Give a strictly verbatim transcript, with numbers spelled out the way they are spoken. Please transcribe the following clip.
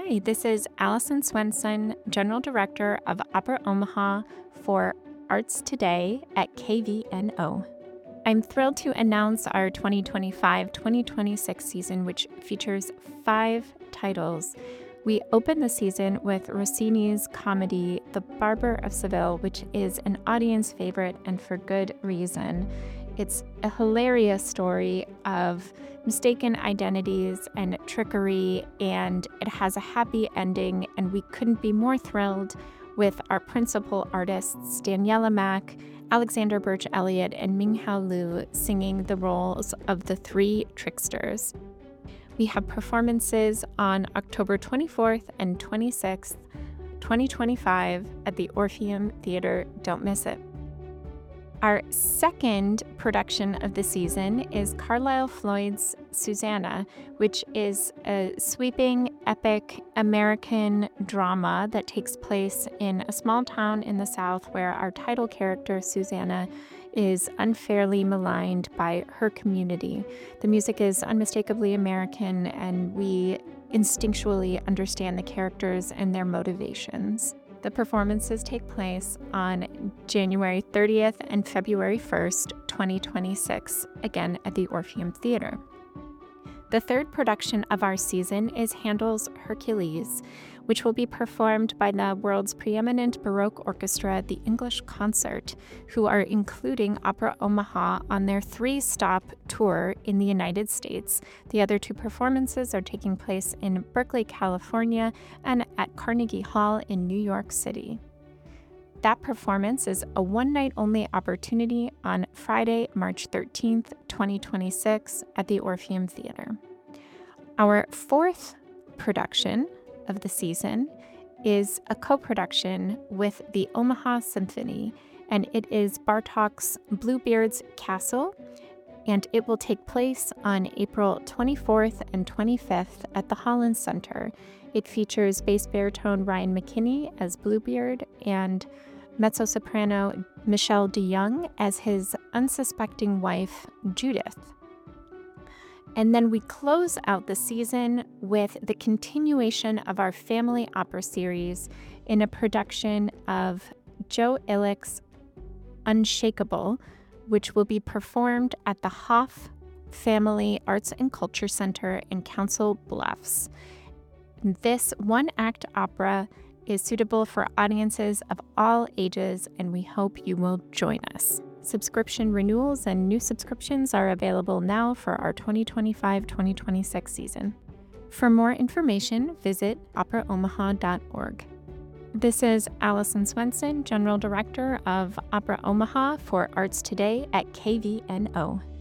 Hi, this is Allison Swenson, General Director of Opera Omaha for Arts Today at K V N O. I'm thrilled to announce our twenty twenty-five twenty twenty-six season, which features five titles. We open the season with Rossini's comedy, The Barber of Seville, which is an audience favorite and for good reason. It's a hilarious story of mistaken identities and trickery, and it has a happy ending, and we couldn't be more thrilled with our principal artists, Daniela Mack, Alexander Birch Elliott, and Minghao Liu singing the roles of the three tricksters. We have performances on October twenty-fourth and twenty-sixth, twenty twenty-five at the Orpheum Theater. Don't miss it. Our second production of the season is Carlisle Floyd's Susanna, which is a sweeping, epic American drama that takes place in a small town in the South where our title character, Susanna, is unfairly maligned by her community. The music is unmistakably American, and we instinctually understand the characters and their motivations. The performances take place on January thirtieth and February first, twenty twenty-six, again at the Orpheum Theater. The third production of our season is Handel's Hercules, which will be performed by the world's preeminent Baroque orchestra, the English Concert, who are including Opera Omaha on their three-stop tour in the United States. The other two performances are taking place in Berkeley, California, and at Carnegie Hall in New York City. That performance is a one-night-only opportunity on Friday, March thirteenth, twenty twenty-six, at the Orpheum Theater. Our fourth production of the season is a co-production with the Omaha Symphony, and it is Bartók's Bluebeard's Castle, and it will take place on April twenty-fourth and twenty-fifth at the Holland Center. It features bass baritone Ryan McKinney as Bluebeard and mezzo-soprano Michelle DeYoung as his unsuspecting wife, Judith. And then we close out the season with the continuation of our family opera series in a production of Joe Illick's Unshakable, which will be performed at the Hoff Family Arts and Culture Center in Council Bluffs. This one-act opera is suitable for audiences of all ages, and we hope you will join us. Subscription renewals and new subscriptions are available now for our twenty twenty-five twenty twenty-six season. For more information, visit opera omaha dot org. This is Allison Swenson, General Director of Opera Omaha for Arts Today at K V N O.